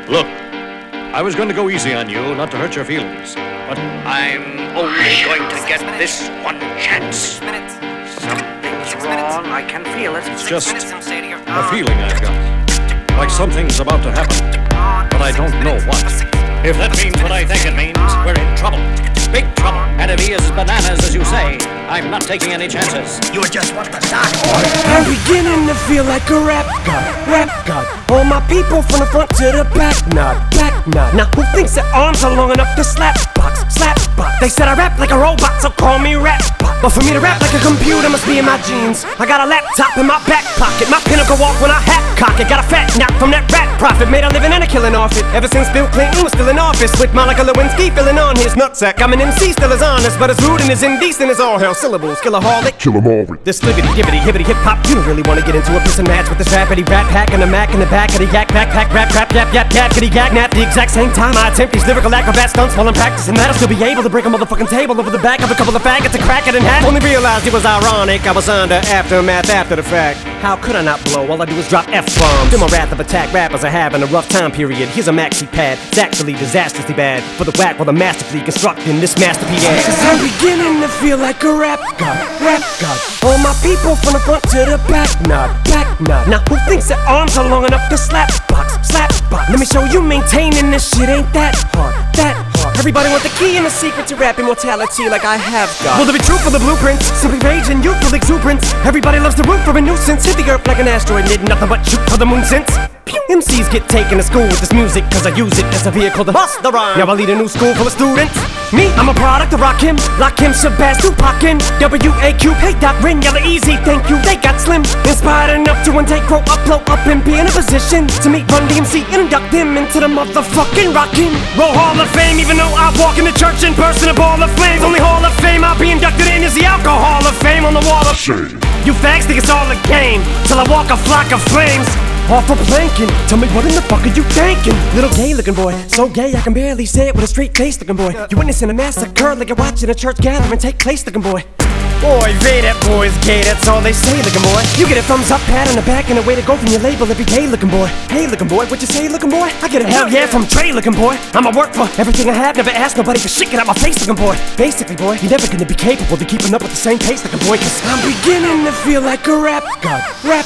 Look, I was going to go easy on you, not to hurt your feelings, but I'm only going to get this one chance. Something's wrong, I can feel it. It's just a feeling I've got. Like something's about to happen, but I don't know what. If that means what I think it means, we're in trouble. Big trouble. And if he is bananas, as you say, I'm not taking any chances. You just want to start. I'm beginning to feel like a rap god. All my people from the front to the back nod. Now who thinks their arms are long enough to slap box? They said I rap like a robot, so call me rap bot. But for me to rap like a computer must be in my genes. I got a laptop in my back pocket, my pinnacle walk when I hat cock it. Got a fat nap from that rat profit, made a living and a killing off it. Ever since Bill Clinton was still in office, with Monica Lewinsky filling on his nutsack. I'm an MC, still as honest, but as rude and as indecent as all hell. Syllables, killaholic, Kill 'em all with this flippity, gibbity, hibbity, hip hop. You don't really wanna get into a piss and match with this rappity rat pack and a Mac in the back of the yak backpack, rap, yap, yappity, yak, nap. The exact same time I attempt these lyrical acrobat stunts while I'm practicing that, I'll still be able to break a motherfucking table over the back of a couple of faggots and crack it in half. Only realized it was ironic, I was under aftermath after the fact. How could I not blow? All I do is drop F-bombs. Feel my wrath of attack, rappers are having a rough time period. Here's a maxi pad, it's actually disastrously bad for the whack while the masterfully constructing this masterpiece. Cause I'm beginning to feel like a rap god. All my people from the front to the back nod. Now who thinks their arms are long enough to slap box? Let me show you maintaining this shit ain't that hard. Everybody want the key and the secret to rap immortality like I have got. Will there be truth for the blueprints? Simply rage and youthful exuberance. Everybody loves the root for a nuisance. Hit the earth like an asteroid, need nothing but shoot for the moon since. MCs get taken to school with this music, cause I use it as a vehicle to bust the rhyme. Now I lead a new school full of students. Me, I'm a product of Rakim, Lakim, Shabazz, Tupac-in, W.A.Q, hey Doc, Rin, Yella Easy, thank you, they got slim. Inspired enough to one day grow up, blow up, and be in a position to meet Run DMC and induct them into the motherfucking Rockin' Roll Hall of Fame. Even though I walk in the church in person, a ball of flames. Only Hall of Fame I'll be inducted in is the Alcohol of Fame on the wall of shame. You fags think it's all a game, till I walk a flock of flames. Off a planking, tell me what in the fuck are you thinking? Little gay looking boy, so gay I can barely say it with a straight face looking boy. You witnessing a massacre like you're watching a church gathering take place looking boy. Boy, they that boy's gay, that's all they say looking boy. You get a thumbs up, pat on the back, and a way to go from your label every day looking boy. Hey looking boy, what you say looking boy? I get a hell yeah from Trey looking boy. I'ma work for everything I have, never ask nobody for shit, get out my face looking boy. Basically boy, you're never gonna be capable of keeping up with the same pace looking boy, cause I'm beginning to feel like a rap god.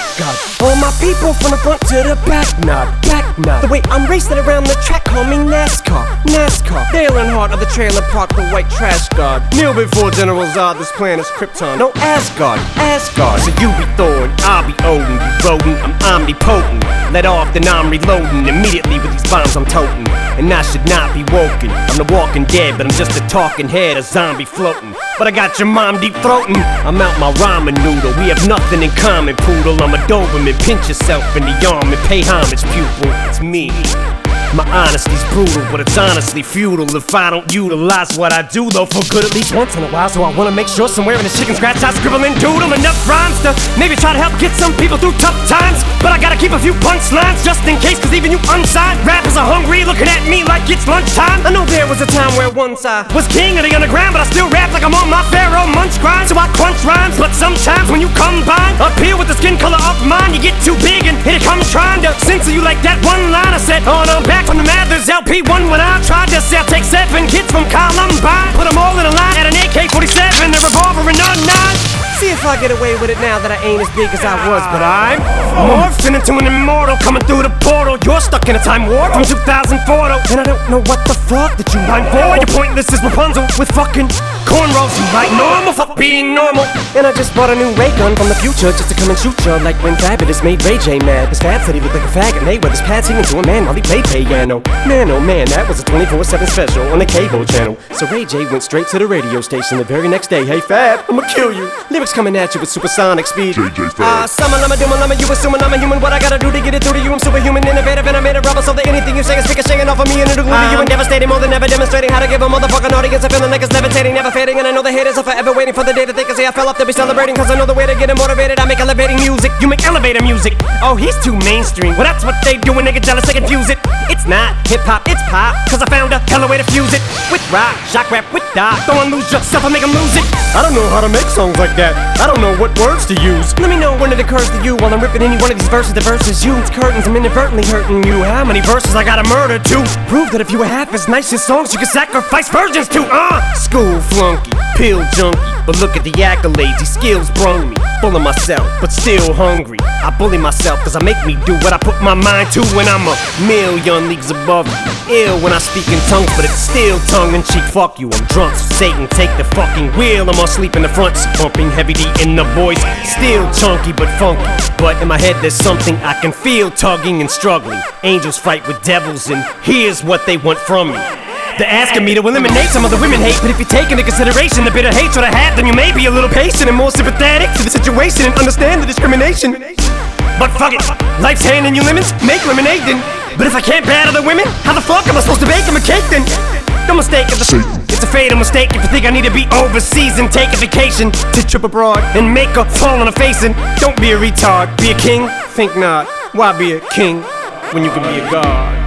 All my people from the front to the back nod. The way I'm racing around the track, call me NASCAR. Dale Earnhardt of the trailer park, the white trash god. Kneel before General Zod, this planet's Krypton. No Asgard. So you be Thor and I'll be Odin. You rodent, I'm omnipotent. Let off, then I'm reloading. Immediately with these bombs I'm toting. And I should not be woken. I'm the walking dead, but I'm just a talking head, a zombie floating. But I got your mom deep throating. I'm out my ramen noodle. We have nothing in common, poodle. I'm a Doberman. Pinch yourself in the arm and pay homage, pupil. It's me. My honesty's brutal, but it's honestly futile if I don't utilize what I do, though, for good at least once in a while. So I wanna make sure somewhere in the chicken scratch I scribble and doodle enough rhymes to maybe try to help get some people through tough times. But I gotta keep a few punchlines just in case, cause even you unsigned rappers are hungry, looking at me like it's lunchtime. I know there was a time where once I was king of the underground, but I still rap like I'm on my Pharaoh Munch grind. So I crunch rhymes, but sometimes when you combine up here with the skin color of mine, you get too big and here it comes trying to censor you like that one line I said on back from the Mathers LP1 when I tried to sell. Take 7 kids from Columbine, put them all in a line at an AK-47, a revolver and a 9. See if I get away with it now that I ain't as big as I was, but I'm morphing into an immortal coming through the portal. You're stuck in a time warp from 2004 though, and I don't know what the fuck that you rhyme for. You're pointless as Rapunzel with fucking cornrows. You like normal, fuck being normal. And I just bought a new ray gun from the future just to come and shoot ya, like when Fabulous made Ray J mad. His Fab said he looked like a faggot, and with his pads singing to a man while he played piano. Man, oh man, that was a 24/7 special on the cable channel. So Ray J went straight to the radio station the very next day. Hey Fab, I'ma kill you. Lyrics coming at you with supersonic speed. JJ Fab. Summer, lama, doom, lama, you assuming I'm a human. What I gotta do to get it through to you? I'm superhuman, innovative, and I made a rubber so that anything you say is ricocheting off of me and it'll glue to you and devastating more than ever, demonstrating how to give a motherfucking audience a feeling like it's levitating, never fading. And I know the haters are forever waiting for the day that they can say I fell off to be celebrating, cause I know the way to get them motivated. I make elevating music, you make elevator music. Oh, he's too mainstream. Well, that's what they do when they get jealous, they confuse it. It's not hip-hop, it's pop, cause I found a hella way to fuse it with rock, shock rap, with dot. Don't wanna lose yourself, I make them lose it. I don't know how to make songs like that. I don't know what words to use. Let me know when it occurs to you while I'm ripping any one of these verses. The verses you, it's curtains, I'm inadvertently hurting you. How many verses I gotta murder to prove that if you were half as nice as songs you could sacrifice virgins to? School flunky, pill junkie, but look at the accolades, these skills brung me. Full of myself, but still hungry. I bully myself cause I make me do what I put my mind to when I'm a million leagues above you. Ill when I speak in tongues, but it's still tongue-in-cheek. Fuck you, I'm drunk, so Satan take the fucking wheel. I'm asleep in the front seat, bumping heavy D in the voice. Still chunky but funky, but in my head there's something I can feel tugging and struggling. Angels fight with devils and here's what they want from me. They're asking me to eliminate some of the women hate, but if you take into consideration the bitter hatred I have, then you may be a little patient and more sympathetic to the situation and understand the discrimination. But fuck it, life's handing you lemons, make lemonade then. But if I can't battle the women, how the fuck am I supposed to bake them a cake then? Don't mistake it, it's a fatal mistake if you think I need to be overseas and take a vacation to trip abroad and make her fall on her face. And don't be a retard, be a king, think not. Why be a king when you can be a god?